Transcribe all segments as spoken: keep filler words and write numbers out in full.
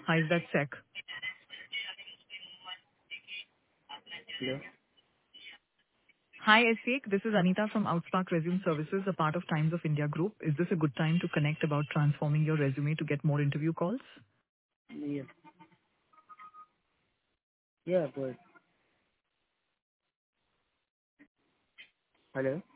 Hi, is that Sek? Hello? Hi, Sek. This is Anita from Outspark Resume Services, a part of Times of India Group. Is this a good time to connect about transforming your resume to get more interview calls? Yeah. Yeah, go ahead. Hello?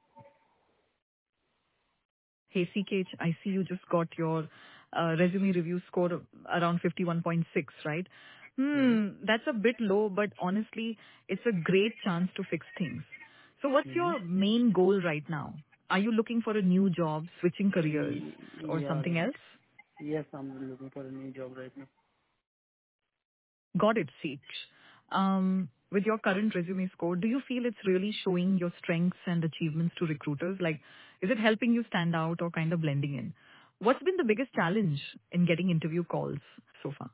Hey, C K, I see you just got your uh, resume review score around fifty-one point six, right? Mm-hmm. Hmm, that's a bit low, but honestly, it's a great chance to fix things. So what's your Mm-hmm. main goal right now? Are you looking for a new job, switching careers, or Yeah, something right. else? Yes, I'm looking for a new job right now. Got it, Seek. Um, with your current resume score, do you feel it's really showing your strengths and achievements to recruiters? Like, is it helping you stand out or kind of blending in? What's been the biggest challenge in getting interview calls so far?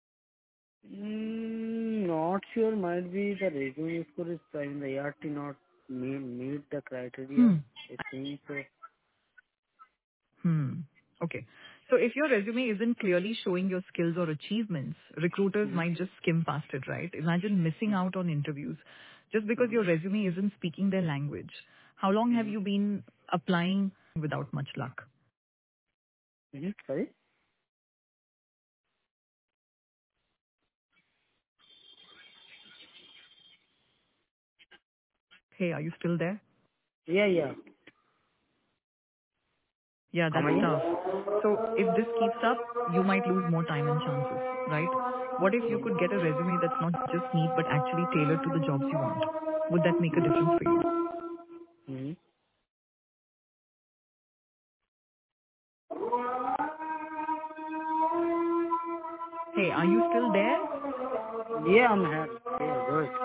Mm, not sure. Might be the resume score is uh, in the A R T not meet, meet the criteria. Hmm. I think so. Hmm. Okay. So if your resume isn't clearly showing your skills or achievements, recruiters Mm-hmm. might just skim past it, right? Imagine missing out on interviews just because Mm-hmm. your resume isn't speaking their language. How long have Mm-hmm. you been applying without much luck? Mm-hmm. Sorry? Hey, are you still there? Yeah, yeah. Yeah, Come that's again? tough. So if this keeps up, you might lose more time and chances, right? What if you could get a resume that's not just neat but actually tailored to the jobs you want? Would that make a difference for you? Mm-hmm. Hey, are you still there? Yeah, I'm here. Yeah, go ahead.